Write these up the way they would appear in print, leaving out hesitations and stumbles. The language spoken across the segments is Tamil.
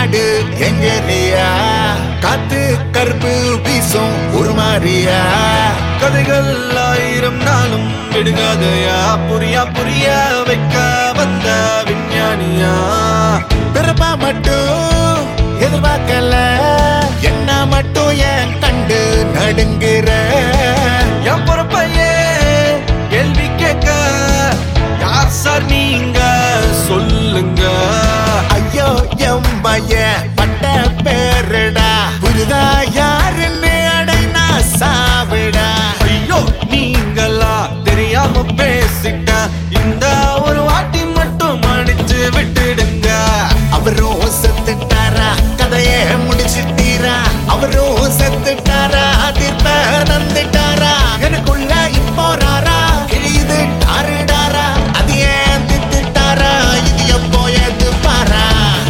நாடு எங்கேரியா காத்து கருப்பு வீசும் ஒரு மாறியா கதைகள் ஆயிரம் நாளும் விடுகாதையா புரியா புரியா வைக்க வந்த விஞ்ஞானியா பிறப்பா மட்டும் எதிர்பார்க்கல என்ன மட்டும் என் கண்டு நடுங்குற என் பொறுப்பையே கேள்வி கேட்க யார் சார் நீங்க சொல்லுங்க ஐயோ எம் பையன் பட்ட பேருடா புரிதா யாருன்னு அடைனா சாவிடா ஐயோ நீங்களா தெரியாம பேசிட்ட இந்த ஒரு வாட்டி மட்டும் மன்னிச்சு விட்டுடுங்க அவரும் செத்துட்டாரா கதையே முடிச்சிட்டீரா அவரும் செத்துட்டாரா தீர்ப்ப நந்துட்டாரா எனக்குள்ள இப்போ ராரா கிழியுது டாருடாரா அது ஏன் திட்டாரா இது எப்போ ஏத்து பாரா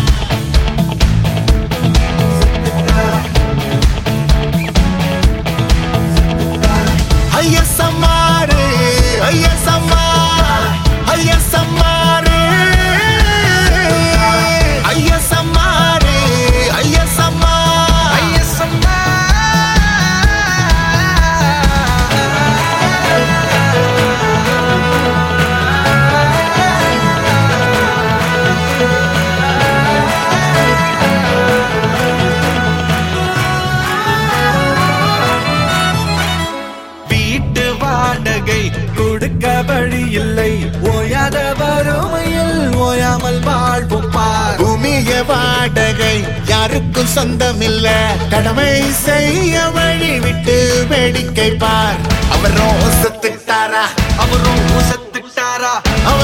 ஐயா சம்மாரு ஐயா சம்மார் ஐயா சம்மாரு ஐயா சம்மாரு ஐயா சம்மார் ஐயசம்மா வீட்டு வாடகை கொடுக்க வழி இல்லை ஓயாத வறுமையில் ஓயாமல் வாழ்வோம் பார் பூமிய வாடகை யாருக்கும் சொந்தமில்ல கடமை செய்ய வழி விட்டு வேடிக்கை பார் அவரும் செத்துட்டாரா அவரும் செத்துட்டாரா